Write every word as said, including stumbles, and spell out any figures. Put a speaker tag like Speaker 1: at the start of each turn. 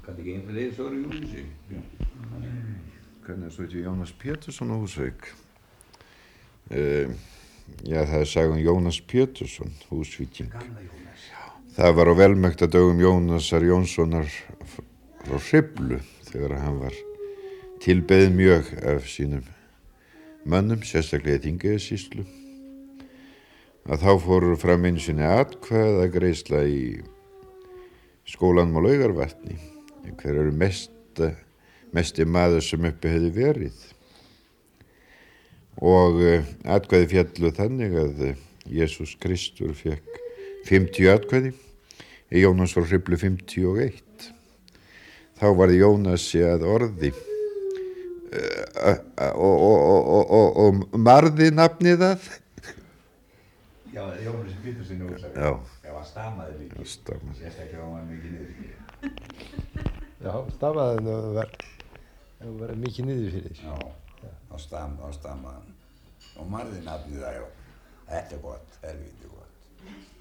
Speaker 1: Kan det ikke influere så det Jónasi?
Speaker 2: Hvernig svo heiti Jónas Pétursson á Húsavík? Uh, já, það er sagan Jónas Pétursson, Húsvíking.
Speaker 1: Gamla Jónas.
Speaker 2: Það var á velmektadögum Jónasar Jónssonar frá Hriflu þegar hann var tilbeðinn mjög af sínum mönnum, sérstaklega í Þingeyjarsýslu. Að þá fóru fram einu sinni atkvæðagreiðsla í skólanum á Laugarvatni. Hver eru mest, mesti maður sem uppi hefði verið. Og uh, atkvæði fjallu þannig að uh, Jesús Kristur fekk fimmtíu atkvæði, Jónas frá Hriflu fimmtíu og eitt. Þá varði Jónasi að orði uh, uh, og, og, og, og, og marði nafnið að.
Speaker 1: Já, Jónas Pétursson og Húsavík.
Speaker 2: Já.
Speaker 1: Já, hann stamaði líka.
Speaker 2: Já, stamaði.
Speaker 1: Sérstaklega var hann mikið niður fyrir.
Speaker 3: Já, stamaði hann og var, var mikið niður fyrir.
Speaker 1: Já, þá stam, þá stamaði hann. Og marði nafnið það, já. Þetta er gott, helviti gott.